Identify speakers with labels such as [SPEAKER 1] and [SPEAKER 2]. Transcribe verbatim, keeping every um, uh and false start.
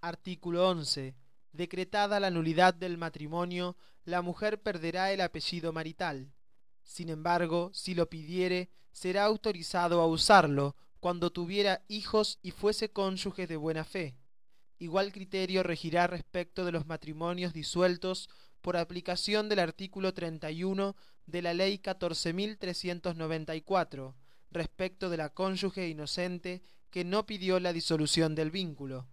[SPEAKER 1] Artículo once. Decretada la nulidad del matrimonio, la mujer perderá el apellido marital. Sin embargo, si lo pidiere, será autorizado a usarlo cuando tuviera hijos y fuese cónyuge de buena fe. Igual criterio regirá respecto de los matrimonios disueltos por aplicación del artículo treinta y uno de la Ley catorce mil trescientos noventa y cuatro, respecto de la cónyuge inocente que no pidió la disolución del vínculo.